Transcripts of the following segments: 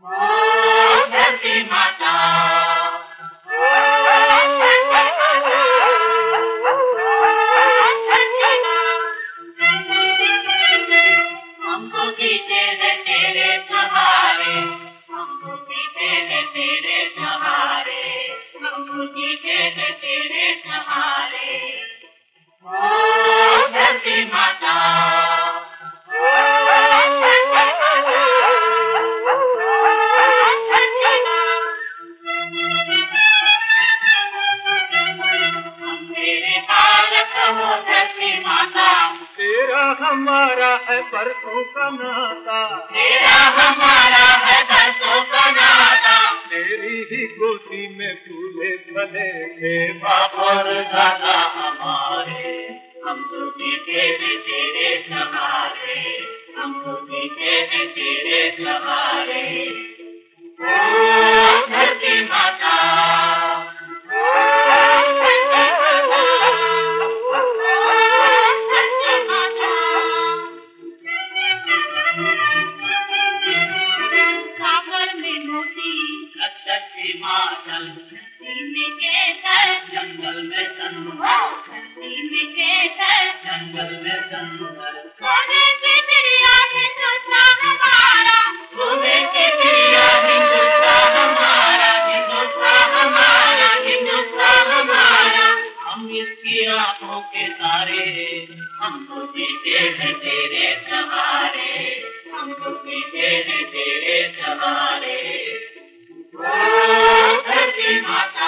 धरती माता हमको जीते हैं तेरे सहारे, हमको जीते हैं तेरे सहारे, हमको जीते हैं तेरे सहारे। ओ धरती माता तेरा हमारा है बरसों का नाता, तेरा हमारा है बरसों का नाता। तेरी ही गोदी में फूले फले थे बाप और दादा हमारे, हमको जीते हैं तेरे सहारे, हमको जीते हैं तेरे सहारे। ओ धरती माता हिमाचल सीने के तल जंगल में जंगल, सीने के तल जंगल में जंगल। सोने की चिड़िया हिंदुस्तान हमारा, सोने की चिड़िया हिंदुस्तान हमारा, हिंदुस्तान हमारा, हिंदुस्तान हमारा। हम इसकी आंखों के तारे, हमको जीते हैं तेरे सहारे, हमको जीते हैं तेरे सहारे। धरती माता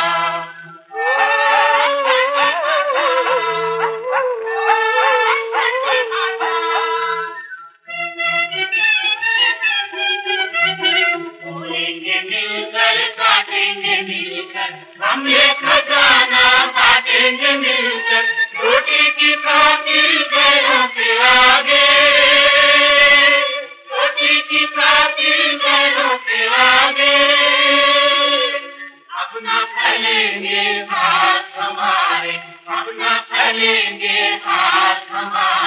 बोलेंगे मिलकर, काटेंगे मिलकर, हम ये खजाना बांटेंगे मिलकर। रोटी की खातिर पैरों के आगे, रोटी की खातिर पैरों के आगे। अपना फैलेंगे हाथ हमारे, अपना फैलेंगे हाथ हमारे।